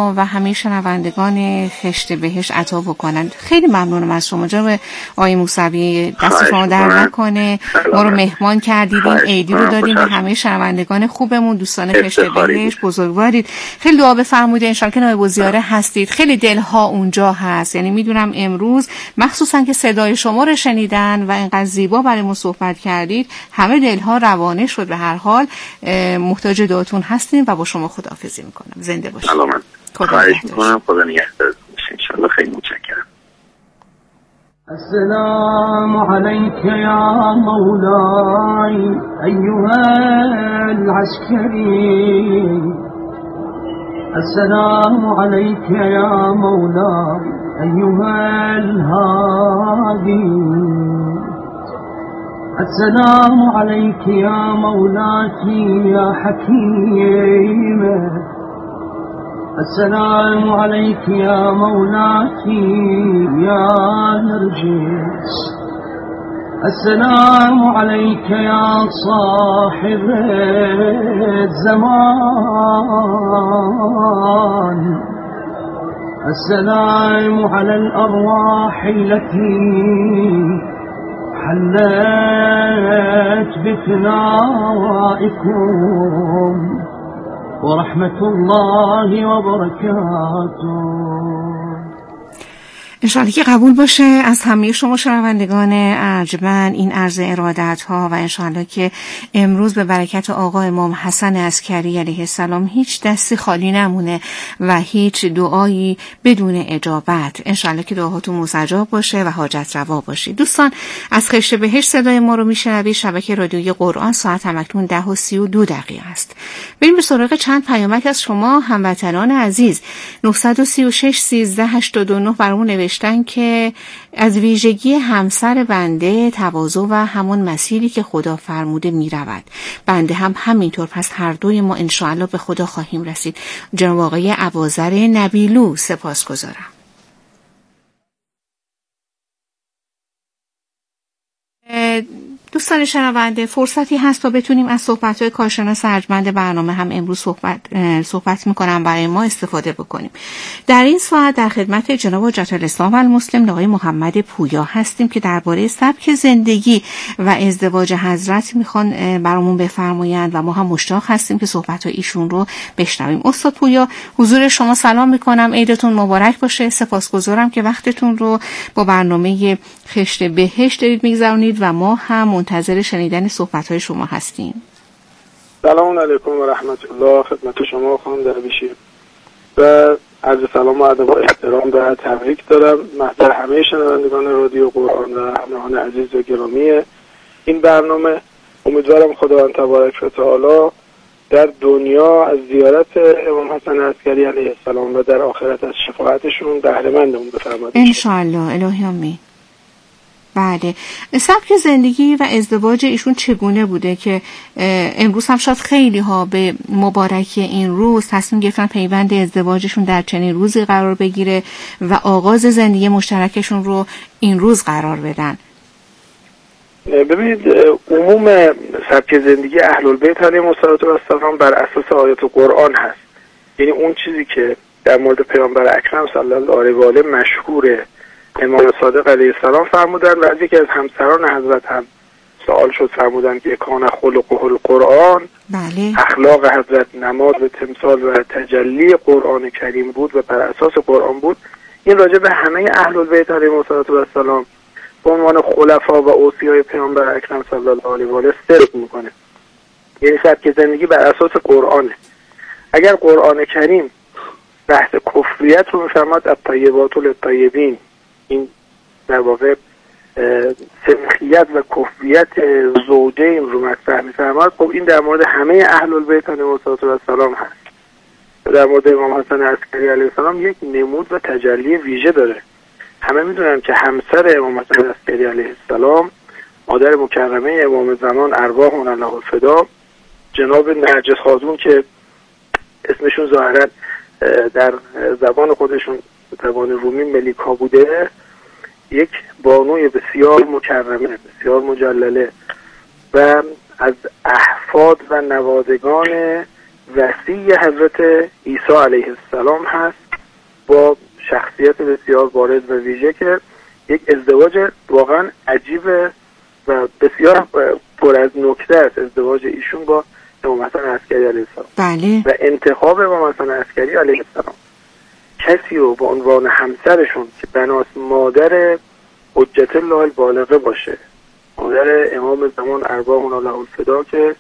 ما و همه شنوندگان خشت بهشت عطا بکنن. خیلی ممنونم از شما جناب آقای موسوی، دست شما در نکنه، ما رو مهمان کردید، این عیدی رو دادیم به همه شنوندگان خوبمون، دوستان خشت بهشت. بزرگوارید، خیلی دعا بفرمایید ان شاءالله که نایب الزیاره هستید. خیلی دلها اونجا هست، یعنی میدونم امروز مخصوصا که صدای شما رو شنیدن و اینقدر زیبا برای ما صحبت کردید، همه دلها روانه شد. به هر حال محتاج دعاتون هستیم و با شما خداحافظی میکنم. زنده باشید. سلامت. خواهش میکنم. خدا نگهدارتون باشه ان شاء الله. خیلی متشکرم. السلام عليك يا مولاي أيها العسكري. السلام عليك يا مولاي أيها الهادي. السلام عليك يا مولاتي يا حكيمة. السلام عليك يا مولاتي يا نرجس. السلام عليك يا صاحب الزمان. السلام على الأرواح التي حلت بفنائكم ورحمة الله وبركاته. انشاءالله که قبول باشه از همه شما شنوندگان ارجمند این عرض ارادت ها و انشاءالله که امروز به برکت آقا امام حسن عسکری علیه السلام هیچ دستی خالی نمونه و هیچ دعایی بدون اجابت. انشاءالله که دعاهاتون مستجاب باشه و حاجت روا باشید. دوستان از خشت بهشت صدای ما رو میشنوید. شبکه رادیویی قرآن، ساعت همکنون 10:32 است. بریم به سراغ چند پیامک از شما هموطنان عزیز. 936 13 89 برامون نوشتن که از ویژگی همسر بنده تواضع و همون مسیری که خدا فرموده می رود. بنده هم همینطور، پس هر دوی ما انشاءالله به خدا خواهیم رسید. جناب آقای ابوذر نبیلو، سپاسگزارم. دوستان شنونده، فرصتی هست تا بتونیم از صحبت‌های کارشناس ارجمند برنامه هم امروز صحبت می‌کنم برای ما استفاده بکنیم. در این ساعت در خدمت جناب حجت الاسلام و المسلم آقای محمد پویا هستیم که درباره سبک زندگی و ازدواج حضرت میخوان برامون بفرمایند و ما هم مشتاق هستیم که صحبت‌های ایشون رو بشنویم. استاد پویا، حضور شما سلام می‌کنم. عیدتون مبارک باشه. سپاسگزارم که وقتتون رو با برنامه خشت بهشت دارید می‌گذرونید و ما هم منتظر شنیدن صحبت‌های شما هستیم. سلام علیکم و رحمت الله خدمت شما خانم درویشی و عرض سلام و ادب و احترام و تبریک دارم محضر همه شنوندگان رادیو قرآن و همراهان عزیز و گرامی این برنامه. امیدوارم خداوند تبارک و تعالی در دنیا از زیارت امام حسن عسکری علیه السلام و در آخرت از شفاعتشون بهره مندمون بفرماید ان شاء الله. الهی آمین. بله، سبک زندگی و ازدواج ایشون چگونه بوده که امروز هم شاید خیلی ها به مبارکی این روز تصمیم گرفتن پیوند ازدواجشون در چنین روزی قرار بگیره و آغاز زندگی مشترکشون رو این روز قرار بدن؟ ببینید، عموم سبک زندگی اهل البیت علیهم السلام بر اساس آیات قرآن هست. یعنی اون چیزی که در مورد پیامبر اکرم صلی الله علیه و آله مشهوره، امام صادق علیه السلام فرمودن و از یکی از همسران حضرت هم سوال شد، فرمودن که کان خلقه القرآن. بله. اخلاق حضرت نماز و تمثال و تجلی قرآن کریم بود و بر اساس قرآن بود. این راجع به همه اهل البیت علیهم السلام به عنوان خلفا و اوصیای پیامبر اکرم صلی الله علیه و آله صدق میکنه. یعنی سبک زندگی بر اساس قرآنه. اگر قرآن کریم بحث کفریت رو میفرماد، الطیبات للطیبین، این در واقع سمخیت و کفریت زوجین رو مطرح می‌فرماد، خب این در مورد همه اهل البیت علیهم السلام هست. در مورد امام حسن عسکری علیه السلام یک نمود و تجلی ویژه داره. همه میدونن که همسر امام حسن عسکری علیه السلام، مادر مکرمه امام زمان ارواحون الله الفدا، جناب نرجس خاتون که اسمشون ظاهرا در زبان خودشون زبان رومی ملیکا بوده، یک بانوی بسیار مکرمه، بسیار مجلله و از احفاد و نوادگان وصی حضرت عیسی علیه السلام هست با شخصیت بسیار بارز و ویژه که یک ازدواج واقعا عجیب و بسیار پر از نکته است ازدواج ایشون با امام حسن عسکری علیه السلام. بله. و انتخاب امام حسن عسکری علیه السلام کسی رو به عنوان همسرشون که بناس مادر حجت الله البالغه باشه، مادر امام زمان ارواحنا له الفدا که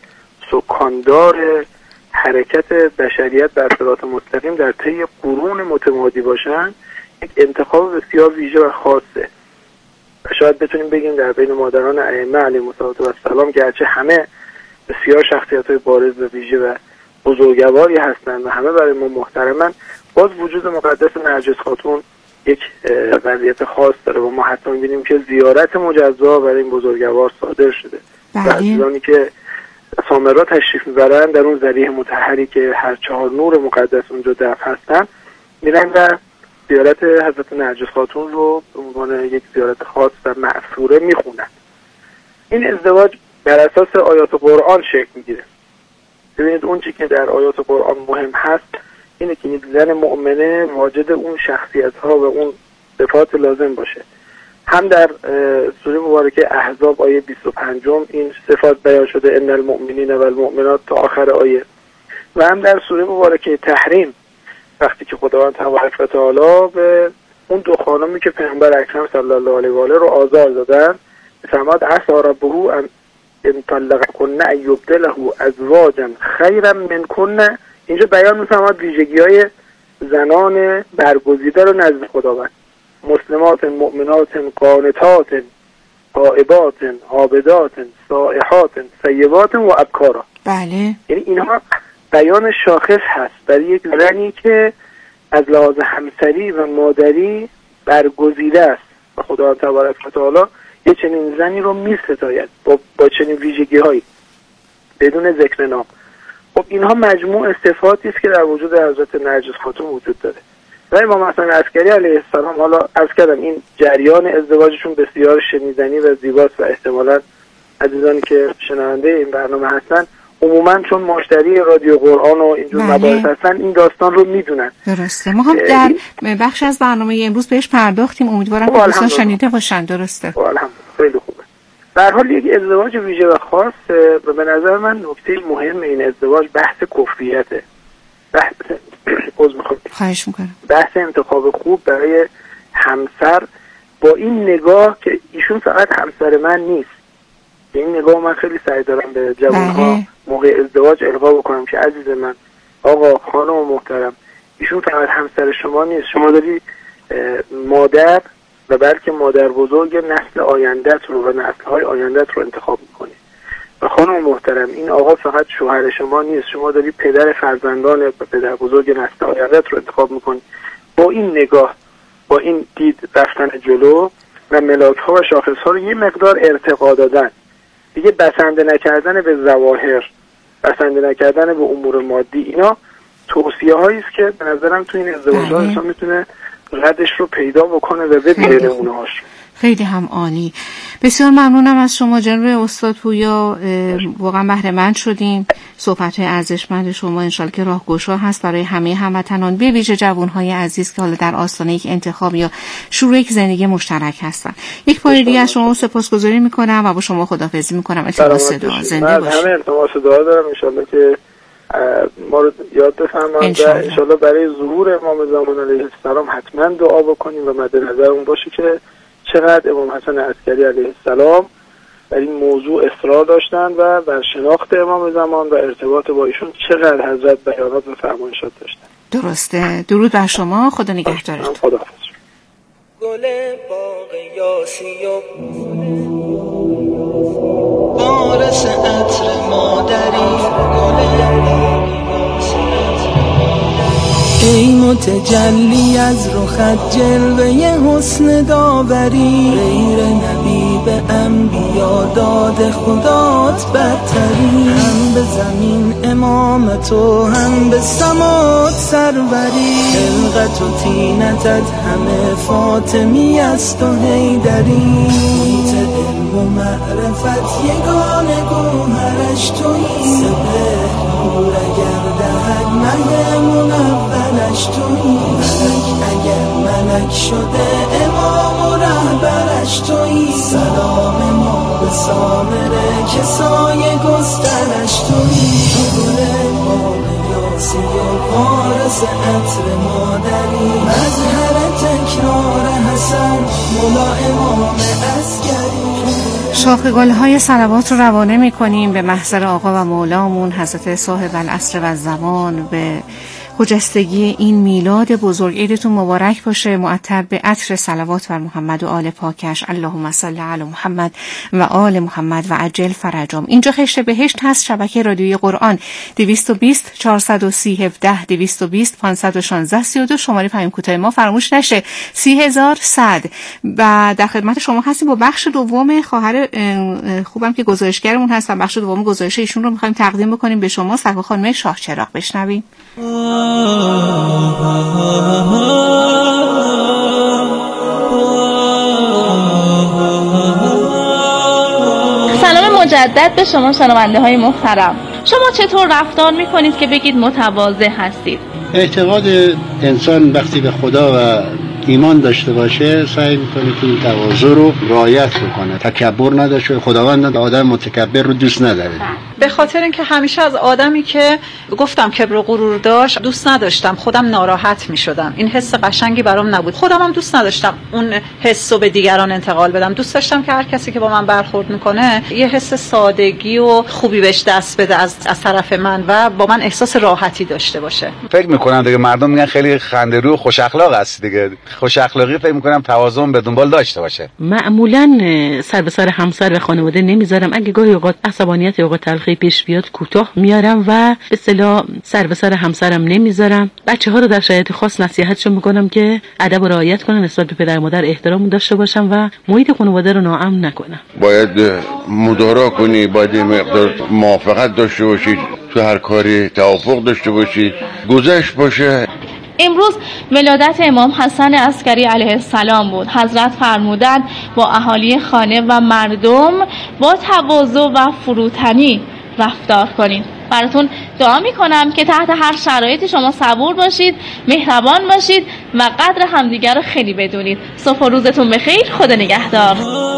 سکاندار حرکت بشریت بر صراط مستقیم در طی قرون متمادی باشن، یک انتخاب بسیار ویژه و خاصه و شاید بتونیم بگیم در بین مادران ائمه علیهم السلام گرچه همه بسیار شخصیت‌های بارز و ویژه و بزرگواری هستند و همه برای ما محترمن، باز وجود مقدس نرجس خاتون یک وضعیت خاص داره و ما حتی می‌بینیم که زیارت مجزا برای این بزرگوار صادر شده. و عزیزانی که سامرا تشریف میبرن در اون ذریح مطهری که هر 4 نور مقدس اونجا دفن هستن میرن و زیارت حضرت نرجس خاتون رو به عنوان یک زیارت خاص و معصوره میخونن. این ازدواج بر اساس آیات قرآن شکل میگیره. ببینید اون چی که در آیات قرآن مهم هست اینه که یک زن مؤمنه واجد اون شخصیت ها و اون صفات لازم باشه. هم در سوره مبارکه احزاب آیه 25 این صفات بیان شده ان المؤمنین و المؤمنات تا آخر آیه، و هم در سوره مبارکه تحریم وقتی که خداوند تبارک و تعالی به اون دو خانمی که پیامبر اکرم صلی الله علیه و آله رو آزار دادن فرمود عسى ربه ان طلقكن ان يبدله ازواجا خیرا منکن، اینجا بیان می‌فرماد ویژگی‌های زنان برگزیده رو نزد خداوند، مسلمات مؤمنات قانتات تائبات عابدات سائحات ثیبات و ابکارا. بله. یعنی اینها بیان شاخص هست برای یک زنی که از لحاظ همسری و مادری برگزیده است و خداوند تبارک و تعالی یه چنین زنی رو می‌ستاید با چنین ویژگی‌هایی بدون ذکر نام. خب اینها مجموع صفاتی است که در وجود حضرت نرجس خاتون وجود داره. و امام حسن عسکری علیه السلام، حالا عرض کردم این جریان ازدواجشون بسیار شنیدنی و زیباست و احتمالاً عزیزانی که شنونده این برنامه هستن عموماً چون مشتری رادیو قرآن و اینجور مباحث هستن این داستان رو میدونن. درسته. ما هم در بخش از برنامه امروز بهش پرداختیم، امیدوارم که دوستان شنیده باشن. درسته. الحمدلله خیلی خوبه. به هر حال یک ازدواج ویژه و خاص و به نظر من نکته مهم این ازدواج بحث کفریته. خواهش میکنم. بحث انتخاب خوب برای همسر با این نگاه که ایشون فقط همسر من نیست. این نگاه من خیلی سعی دارم به جوانها موقع ازدواج القا بکنم که عزیز من، آقا، خانم محترم، ایشون فقط همسر شما نیست، شما داری مادر و بلکه مادر بزرگ نسل آیندت رو و نسل‌های آیندت رو انتخاب میکنی. و خانم محترم این آقا فقط شوهر شما نیست، شما داری پدر فرزندان و پدر بزرگ نسل آیندت رو انتخاب میکنی. با این نگاه، با این دید رفتن جلو و ملاک‌ها و شاخص‌ها رو یه مقدار ارتقا دادن، دیگه بسنده نکردن به ظواهر، بسنده نکردن به امور مادی، اینا توصیه هایی است که به نظرم تو این ازدواج‌ها انسان میتونه ردش رو پیدا بکنه و ببینه اونهاش. خیلی هم عالی. بسیار ممنونم از شما جناب استاد پویا، واقعا بهره مند شدیم. صحبت‌های ارزشمند شما انشالله که راهگشا هست برای همه هموطنان، به ویژه جوان‌های عزیز که حالا در آستانه یک انتخاب یا شروع یک زندگی مشترک هستن. یک بار دیگه از شما سپاسگزاری می‌کنم و با شما خداحافظی می‌کنم. التماس دعا. زنده باشید. من همه التماس دعا دارم انشالله که ما رو یاد بفرمایید و انشالله برای ظهور امام زمان علیه السلام حتما دعا بکنیم و مد نظر اون باشه که چقدر امام حسن عسکری علیه السلام در این موضوع اصرار داشتن و بر شناخت امام زمان و ارتباط با ایشون چقدر حضرت بیانات و فرمایشات داشتن. درسته. درود بر شما. خدا نگهدارتون. خداحافظ. گل باغ یاسی و بارس عطر مادری، ای متجلی از رخت جلوه حسن داوری، غیر نبی به انبیا داد خدات برتری، هم به زمین امامت و هم به سمات سروری، خلقت و طینتت همه فاطمی است و حیدری، علم و معرفت یگانه گوهرش تویی، سپهر نور اگر دهد مهمون اولش تویی، ملک اگر ملک شده امام و رهبرش تویی، سلام ما به سامره که سایه گسترش تویی، تو گل باغ یاسی و پارس عطر مادری، مظهر تکرار حسن مولا امام عسکری. شاخ گل‌های صلوات رو روانه می‌کنیم به محضر آقا و مولامون حضرت صاحب العصر و الزمان، به خجستگی این میلاد بزرگ. عیدتون مبارک باشه، معطر به عطر صلوات بر محمد و آل پاکش. اللهم صل علی محمد و آل محمد و عجل فرجهم. اینجا خشت بهشت هست، شبکه رادیویی قرآن 220 430 17 220 516 32. شماره پیام کوتاه ما فراموش نشه 30100. و در خدمت شما هستیم با بخش دوم. خواهر خوبم که گزارشگرمون هست و بخش دوم گزارش ایشون رو می‌خوایم تقدیم بکنیم به شما. سرکار خانم شاه چراغ بشنویم. سلام مجدد به شما شنونده های محترم. شما چطور رفتار میکنید که بگید متواضع هستید؟ اعتقاد انسان وقتی به خدا و ایمان داشته باشه سعی میکنه که این تواضع رو رعایت بکنه، تکبر نداشته. خداوند آدم متکبر رو دوست نداره. به خاطر اینکه همیشه از آدمی که گفتم کبر و غرور داشت دوست نداشتم، خودم ناراحت میشدم. این حس قشنگی برام نبود. خودم هم دوست نداشتم اون حس رو به دیگران انتقال بدم. دوست داشتم که هر کسی که با من برخورد میکنه یه حس سادگی و خوبی بهش دست بده از طرف من و با من احساس راحتی داشته باشه. فکر میکنم دیگه مردم میگن خیلی خنده‌رو و خوش اخلاق هست دیگه. خوش اخلاقی فکر میکنم توازن به دنبال داشته باشه. معمولا سر به سر همسر و خانواده نمیذارم. اگه گاهی اوقات عصبانیت یا تلخی پیش بیاد کوتاه میارم و به اصطلاح سر به سر همسرم نمیذارم. بچه‌ها رو در شرایط خاص نصیحتشون میکنم که ادب و رعایت کنن، نسبت به پدر مادر احترام داشته باشن و محیط خانواده رو ناامن نکنن. باید مدارا کنی، باید مقدار موافقت داشته باشید، تو هر کاری توافق داشته باشید، گذشت باشه. امروز ولادت امام حسن عسکری علیه السلام بود. حضرت فرمودند با اهالی خانه و مردم با تواضع و فروتنی رفتار کنید. براتون دعا میکنم که تحت هر شرایطی شما صبور باشید، مهربان باشید و قدر همدیگر رو خیلی بدونید. صبح و روزتون بخیر. خدا نگهدار.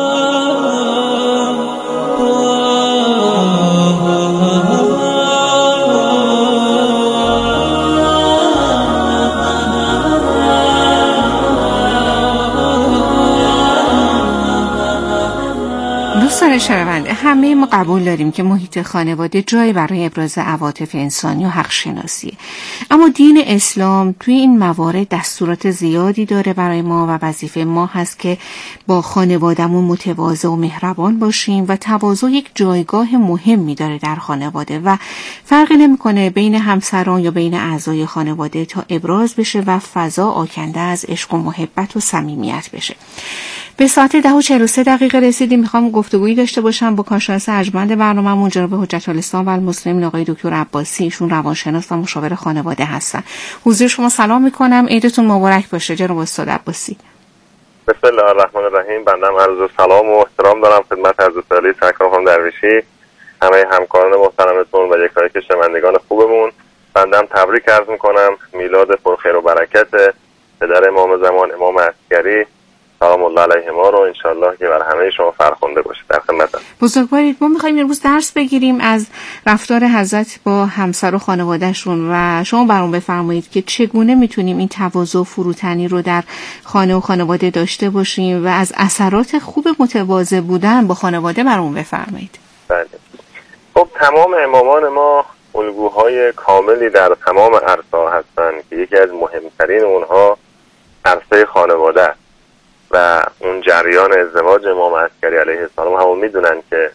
دوستان شنونده، همه ما قبول داریم که محیط خانواده جایی برای ابراز عواطف انسانی و حق شناسی، اما دین اسلام توی این موارد دستورات زیادی داره برای ما و وظیفه ما هست که با خانوادهمون متواضع و مهربان باشیم و تواضع یک جایگاه مهمی داره در خانواده و فرقی نمیکنه بین همسران یا بین اعضای خانواده تا ابراز بشه و فضا آکنده از عشق و محبت و صمیمیت بشه. به ساعت 10:43 رسیدیم. میخوام گفتگویی داشته باشم با کارشناس ارجمند برنامه‌مون جناب حجت الاسلام و المسلمین آقای دکتر عباسی. ایشون روانشناس و مشاور خانواده هستن. حضور شما سلام میکنم. عیدتون مبارک باشه جناب استاد عباسی. بسم الله الرحمن الرحیم. بنده عرض سلام و احترام دارم خدمت حضرت علی سرکار خانم درویشی، همه همکاران محترمتون و یکایک شنوندگان خوبمون. بنده تبریک عرض میکنم میلاد پرخیر و برکت پدر امام زمان امام عسکری سلام الله علیه ما رو انشالله که بر همه شما فرخنده باشه. در خدمتم. بزرگوارید، ما میخوایم امروز درس بگیریم از رفتار حضرت با همسر و خانوادهشون و شما برام بفرمایید که چگونه میتونیم این تواضع و فروتنی رو در خانه و خانواده داشته باشیم و از اثرات خوب متواضع بودن با خانواده برام بفرمایید. بله. خب تمام امامان ما الگوهای کاملی در تمام عرصه‌ها هستند که یکی از مهمترین اونها عرصه خانواده است و اون جریان ازدواج امام عسکری علیه السلام همون میدونن که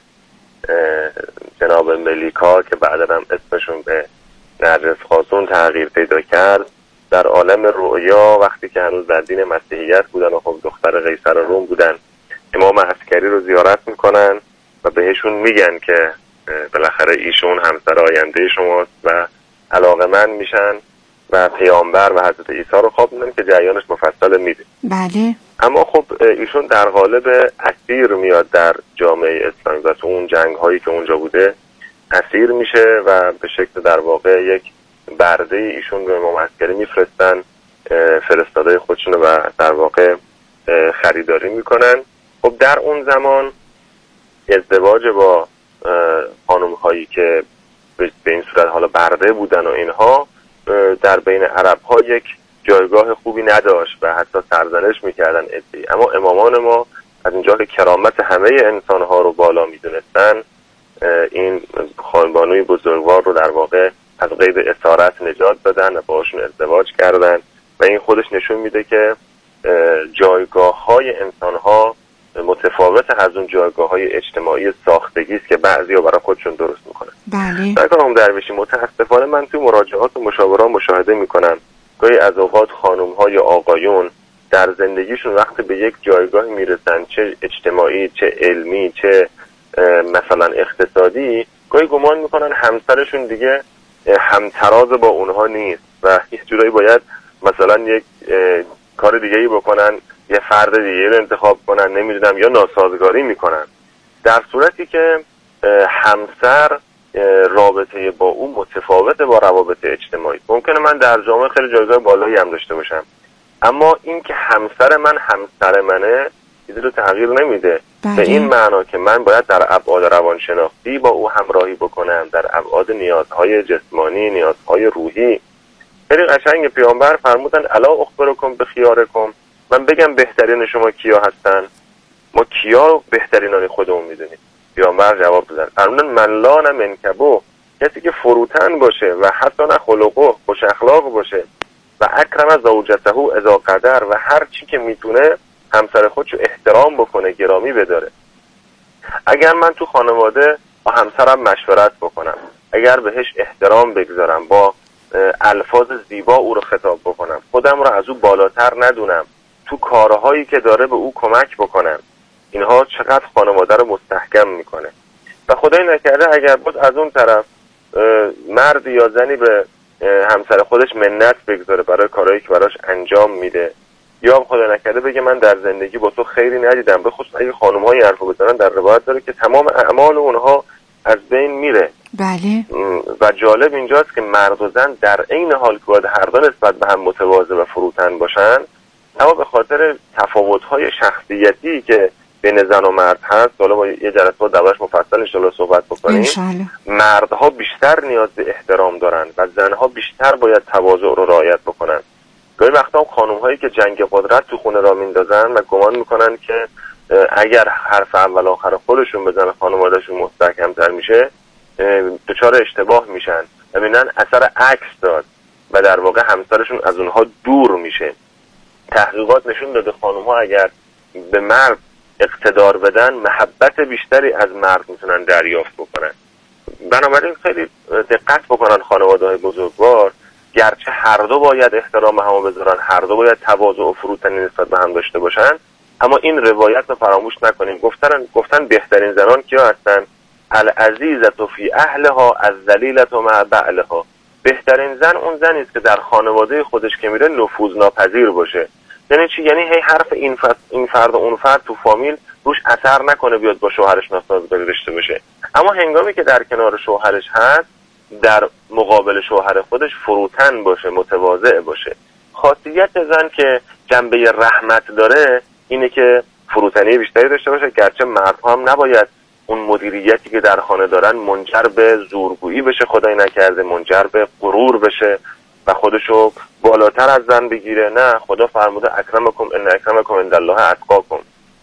جناب ملیکا که بعدا هم اسمشون به نرجس خاتون تغییر پیدا کرد در عالم رؤیا وقتی که هنوز در دین مسیحیت بودن و خب دختر قیصر روم بودن امام عسکری رو زیارت میکنن و بهشون میگن که بالاخره ایشون همسر آینده شماست و علاقه‌مند میشن و پیامبر و حضرت عیسی رو خواب میدن که جریانش مفصل میده. بله. اما خب ایشون در قالب اسیر میاد در جامعه اسلامی و تو اون جنگ هایی که اونجا بوده اسیر میشه و به شکل در واقع یک برده ایشون به امام عسکری میفرستن، فرستاده خودشون و در واقع خریداری میکنن. خب در اون زمان ازدواج با خانم هایی که به این صورت حالا برده بودن و اینها در بین عرب ها یک جایگاه خوبی نداشت و حتی سرزنش میکردن ادعی. اما امامان ما از اینجا که کرامت همه انسان ها رو بالا میدونستن، این خانبانوی بزرگوار رو در واقع از قید اسارت نجات دادن و باشون ازدواج کردن و این خودش نشون میده که جایگاه های انسان ها متفاوت از اون جایگاه های اجتماعی ساختگی است که بعضی ها برای خودشون درست میکنن. بله. خانم درویشی، متاسفانه من توی مراجعات و مشاوران مشاهده میکنم گاهی از اوقات خانم ها یا آقایون در زندگیشون وقتی به یک جایگاه میرسن، چه اجتماعی، چه علمی، چه مثلا اقتصادی، گاهی گمان میکنن همسرشون دیگه همتراز با اونها نیست و یه جورایی باید مثلا یک کار دیگه‌ای بکنن، یه فرد دیگه رو انتخاب کنن، نمیدونم، یا ناسازگاری میکنن، در صورتی که همسر رابطه با اون متفاوته با روابط اجتماعی. ممکنه من در جامعه خیلی جایگاه بالایی هم داشته باشم، اما این که همسر من همسر منه چیزی رو تغییر نمیده. به این معنا که من باید در ابعاد روانشناختی با او همراهی بکنم، در ابعاد نیازهای جسمانی، نیازهای روحی. خیلی قشنگ پیامبر فرمودن الا اخبرکم بخیارکم، من بگم بهترین شما کیا هستن؟ ما کیا بهترینان خودمون میدونیم؟ پیامبر جواب دادن فرمودن من لان منکبو، کسی که فروتن باشه و حسن خلقه، خوش اخلاق باشه و اکرم زوجته اذا قدر، و هر چی که میتونه همسر خودشو احترام بکنه، گرامی بداره. اگر من تو خانواده با همسرم مشورت بکنم، اگر بهش احترام بگذارم، با الفاظ زیبا او رو خطاب بکنم، خودم رو از او بالاتر ندونم، تو کارهایی که داره به او کمک بکنم، اینها چقدر خانواده رو مستحکم میکنه. و خدای نکرده اگر بود از اون طرف مرد یا زنی به همسر خودش منت بگذاره برای کارهایی که براش انجام میده، یا خدای نکرده بگه من در زندگی با تو خیری ندیدم، به خصوص اگه خانم‌های حرفو بزنن، در روایت داره که تمام اعمال اونها از بین میره. بله. و جالب اینجاست که مرد و زن در عین حال که باید هر دو نسبت به هم متواضع و فروتن باشن، اما به خاطر تفاوت‌های شخصیتی که بین زن و مرد هست، حالا با یه جلسه دربارش مفصل ان شاءالله صحبت بکنیم، مردها بیشتر نیاز به احترام دارن و زنها بیشتر باید تواضع رو رعایت بکنن. گاهی وقتا خانم‌هایی که جنگ قدرت تو خونه را میندازن و گمان میکنن که اگر حرف اول آخر خودشون بزنن خانواده‌شون مستحکم‌تر میشه، دچار اشتباه میشن و میبینن اثر عکس داد و در واقع همسرشون از اونها دور میشه. تحقیقات نشون داده خانم‌ها اگر به مرد اقتدار بدن، محبت بیشتری از مرد میتونن دریافت بکنن. بنابراین خیلی دقت بکنن خانواده‌های بزرگوار، گرچه هر دو باید احترام همو بذارن، هر دو باید تواضع و فروتنی نسبت به هم داشته باشن، اما این روایت رو فراموش نکنیم. گفتن بهترین زنان کیا هستن؟ العزیزة فی اهلها الذلیلة مع بعلها. بهترین زن اون زنی است که در خانواده خودش که میره نفوذناپذیر باشه. یعنی چی؟ یعنی هی حرف این فرد و اون فرد تو فامیل روش اثر نکنه، بیاد با شوهرش ناسازگاری داشته باشه، اما هنگامی که در کنار شوهرش هست، در مقابل شوهر خودش فروتن باشه، متواضع باشه. خاصیت زن که جنبه رحمت داره اینه که فروتنی بیشتری داشته باشه، گرچه مردها هم نباید اون مدیریتی که در خانه دارن منجر به زورگویی بشه، خدای نکرده منجر به غرور بشه و خودشو بالاتر از زن بگیره. نه، خدا فرموده اکرمکم ان اکرمکم عند الله اتقاکم.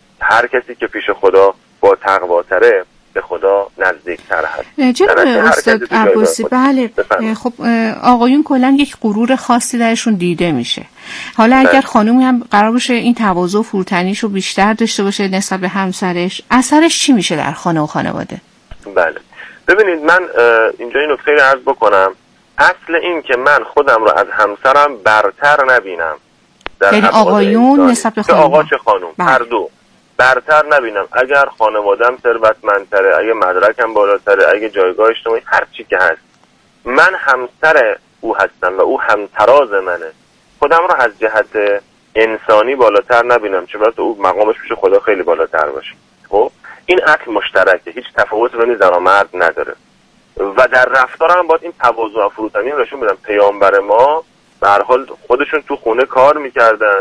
هر کسی که پیش خدا با تقواتره به خدا نزدیکتر هست. جناب استاد عباسی، بله، خب آقایون کلا یک غرور خاصی درشون دیده میشه. حالا اگر خانومی هم قرار باشه این تواضع و فروتنیشو بیشتر داشته باشه نسبت به همسرش، اثرش چی میشه در خانه و خانواده؟ بله، ببینید من اینجا این نکته رو عرض بکنم. اصل این که من خودم رو از همسرم برتر نبینم، یعنی آقایون نسبت به خانم، آقا چه خانم، هر دو برتر نبینم. اگر خانوادم ثروتمندتره، اگه مدرکم بالاتره، اگه جایگاه اجتماعی هر چی که هست، من همسر او هستم و او همتراز منه، خودم رو از جهت انسانی بالاتر نبینم، چه برسه او مقامش پیش خدا خیلی بالاتر باشه. خب این اصل مشترکه، هیچ تفاوت بین زن و مرد نداره. و در رفتار هم باید این تواضع و فروتنی رو نشون بدن. پیامبر ما به هر حال خودشون تو خونه کار میکردن،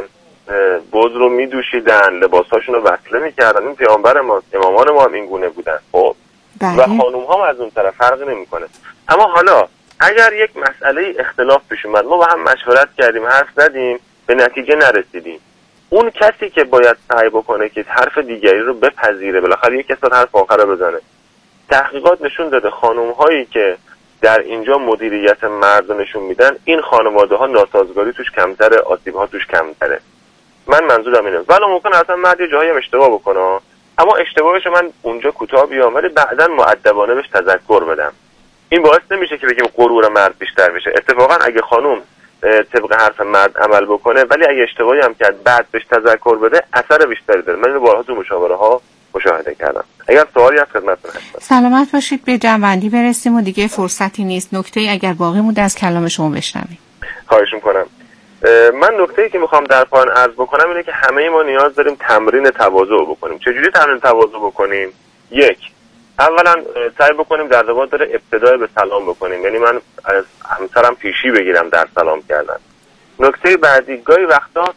بز رو میدوشیدن، لباساشون رو وصله میکردن. این پیامبر ما، امامان ما هم این گونه بودن. خب و خانوم ها از اون طرف فرقی نمیکنه. اما حالا اگر یک مسئله اختلاف پیش اومد، ما با هم مشورت کردیم، حرف زدیم، به نتیجه نرسیدیم، اون کسی که باید سعی بکنه که حرف دیگری رو بپذیره، بالاخره یک کسی حرف آخر رو بزنه. تحقیقات نشون داده خانوم هایی که در اینجا مدیریت مرد نشون میدن، این خانواده ها ناسازگاری توش کمتره، آسیب ها توش کمتره. من منظورم اینه. ولی ممکنه اصلا مرد یه جایی هم اشتباه بکنه، اما اشتباهش من اونجا کوتاه بیام ولی بعداً مؤدبانه بهش تذکر بدم. این باعث نمیشه که بگیم غرور مرد بیشتر میشه. اتفاقا اگه خانوم طبق حرف مرد عمل بکنه ولی اگه اشتباهی هم کرد بعد بهش تذکر بده، اثر بیشتری داره. من اینو بارها تو مشاوره ها مشاهده کردم. اگر سوالی هست خدمتتون هستم. سلامت باشید. به جنبندی برسیم و دیگه فرصتی نیست. نکته اگر باقی مونده از کلام شما بشنویم. خواهش میکنم. من نکته‌ای که میخوام در پایان عرض بکنم اینه که همه ما نیاز داریم تمرین تواضع بکنیم. چجوری تمرین تواضع بکنیم؟ یک، اولا سعی بکنیم در ارتباط ابتدای به سلام بکنیم، یعنی من از همسرم پیشی بگیرم در سلام کردن. نکته بعدی، گاهی وقتا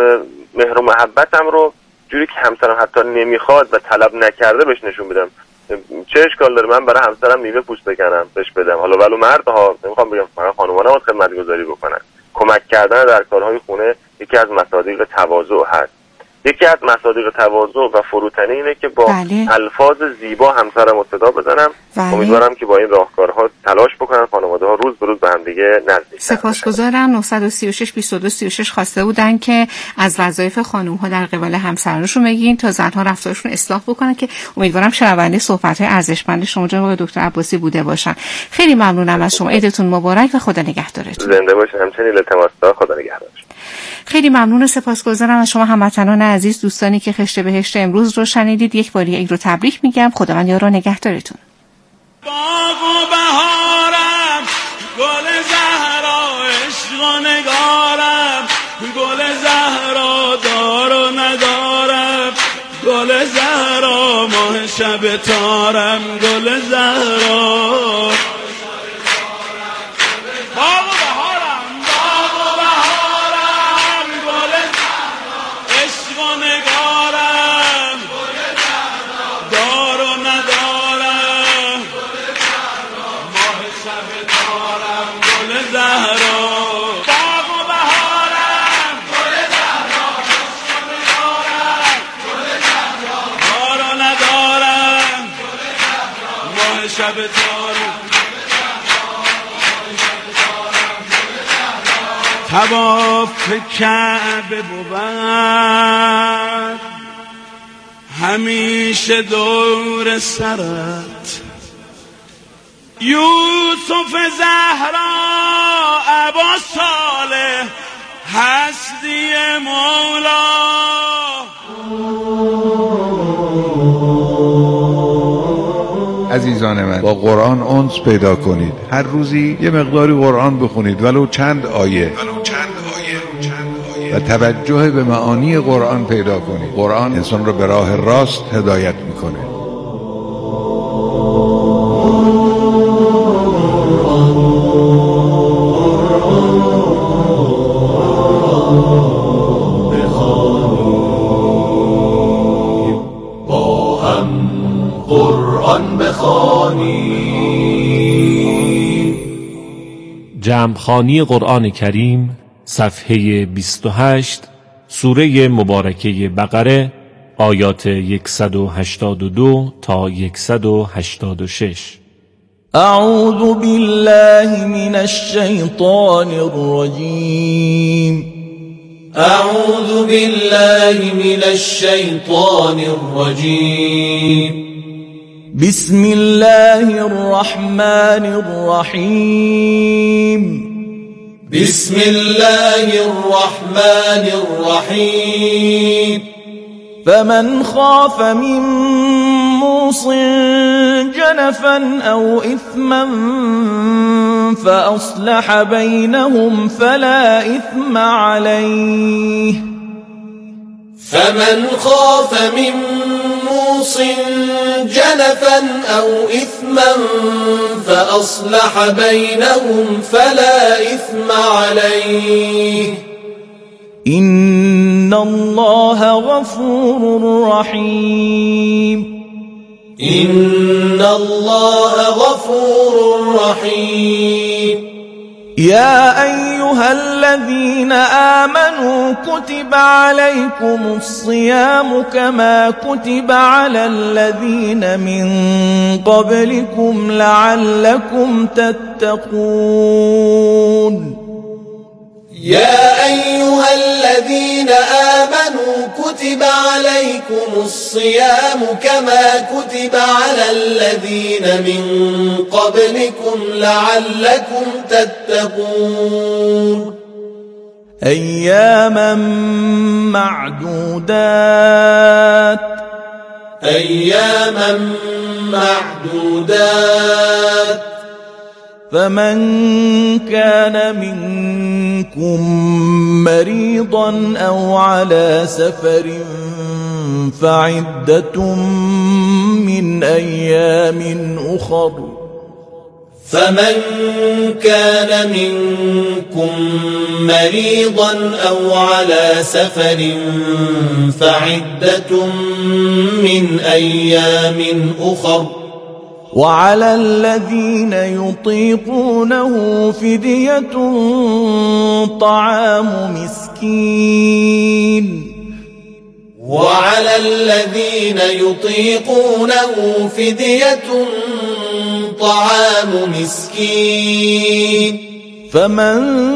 مهر و محبتم رو جوری که همسرم حتی نمیخواد و طلب نکرده بهش نشون بدم. چه اشکال داره من برای همسرم میوه پوست بکنم بهش بدم؟ حالا ولو مرد نمیخوام بگم فقط خانم‌ها نباید خدمت‌گذاری بکنن. کمک کردن در کارهای خونه یکی از مصادیق تواضع هست. یکی از مصادیق تواضع و فروتنی اینه که با الفاظ زیبا همسرم رو صدا بزنم. امیدوارم که با این راهکارها تلاش بکنن خانواده ها روز به روز به هم دیگه نزدیک. سپاسگزارم. 936 22 36 خواسته بودن که از وظایف خانم ها در قبال همسرانشون بگین تا زنها رفتارشون اصلاح بکنن، که امیدوارم شنونده صحبت‌های ارزشمند شما جناب دکتر عباسی بوده باشن. خیلی ممنونم از شما. عیدتون مبارک و خدا نگهدارتون. زنده باشین. همچنین التماس‌ها. خدا نگهدارتون. خیلی ممنون و سپاسگزارم از شما هموطنان عزیز، دوستانی که خشت بهشت امروز رو شنیدید. یک باری این رو تبریک میگم. خداوند یار و نگهدارتون. باغ و بهارم، گل زهرا، عشق و نگارم، گل زهرا دار و ندارم، گل زهرا ماه شب تارم، گل زهرا طواف کعبه بود همیشه دور سرت، یوسف زهرا ابا صالح هستی مولا. عزیزان من، با قرآن انس پیدا کنید. هر روزی یه مقداری قرآن بخونید، ولو چند آیه، و توجه به معانی قرآن پیدا کنید. قرآن انسان رو به راه راست هدایت میکنه. جمع‌خوانی قرآن کریم صفحه 28 سوره مبارکه بقره آیات 182 تا 186. اعوذ بالله من الشیطان الرجیم. اعوذ بالله من الشیطان الرجیم. بسم الله الرحمن الرحیم. بسم الله الرحمن الرحیم. فمن خاف من موص جنفا او اثما فاصلح بینهم فلا اثم علیه. فمن خاف من لوص جنفا أو إثما فأصلح بينهم فلا إثم عليه إن الله غفور رحيم إن الله غفور رحيم يا أيها الذين آمنوا كتب عليكم الصيام كما كتب على الذين من قبلكم لعلكم تتقون يا أيها الذين آمنوا كتب عليكم الصيام كما كتب على الذين من قبلكم لعلكم تتقون أياما معدودات فمن كان منكم مريضا أو على سفر فعدة من أيام أخر فمن كان منكم مريضا أو على سفر فعدة من أيام أخر وعلى الذين يطيقونه فدية طعام مسكين وعلى الذين يطيقونه فدية طعام مسكين فمن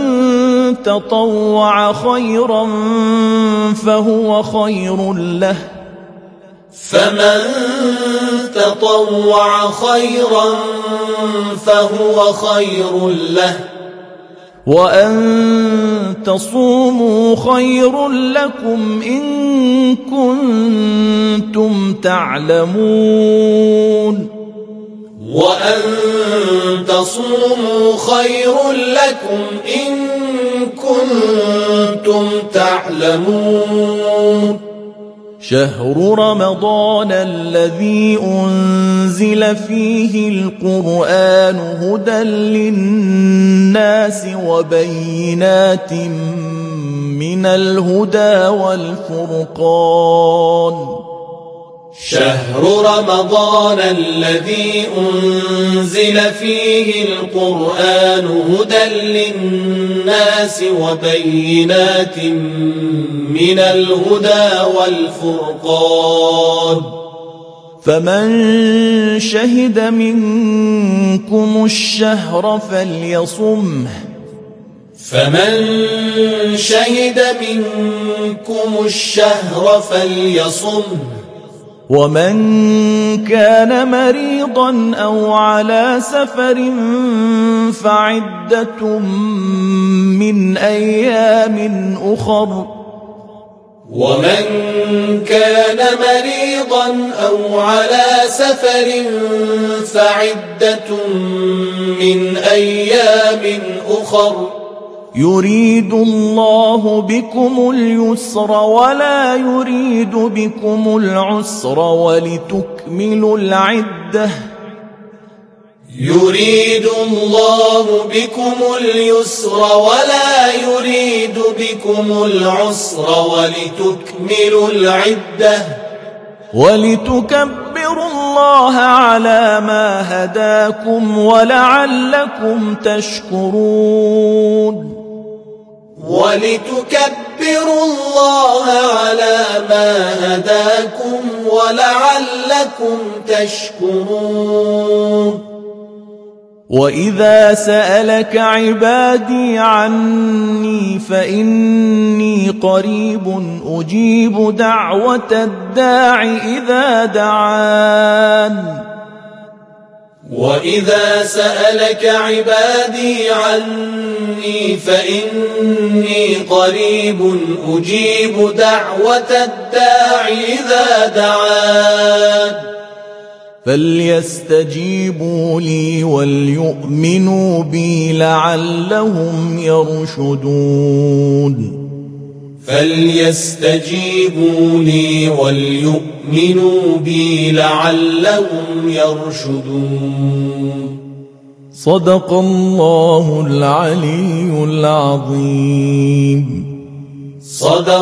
تطوع خيرا فهو خير له فمن تطوع خيرا فهو خير له وأن تصوموا خير لكم إن كنتم تعلمون وأن تصوموا خير لكم إن كنتم تعلمون شهر رمضان الذي أنزل فيه القرآن هدى للناس وبينات من الهدى والفرقان شهر رمضان الذي أنزل فيه القرآن هدى للناس وبينات من الهدى والفرقان فمن شهد منكم الشهر فليصمه فمن شهد منكم الشهر فليصمه ومن كان مريضا أو على سفر فعدة من أيام أخر ومن كان مريضا أو على سفر فعدة من أيام أخر يريد الله بكم اليسر ولا يريد بكم العسر ولتكملوا العدة يريد الله بكم اليسر ولا يريد بكم العسر ولتكملوا العدة ولتكبروا الله على ما هداكم ولعلكم تشكرون ولتكبروا الله على ما هداكم ولعلكم تشكرون وإذا سألك عبادي عني فإني قريب أجيب دعوة الداع إذا دعان وإذا سألك عبادي عني فإني قريب أجيب دعوة الداع إذا دعان فليستجيبوا لي وليؤمنوا بي لعلهم يرشدون فليستجيبوا لي وليؤمنوا بي لعلهم يرشدون. صدق الله العلي العظيم. صدق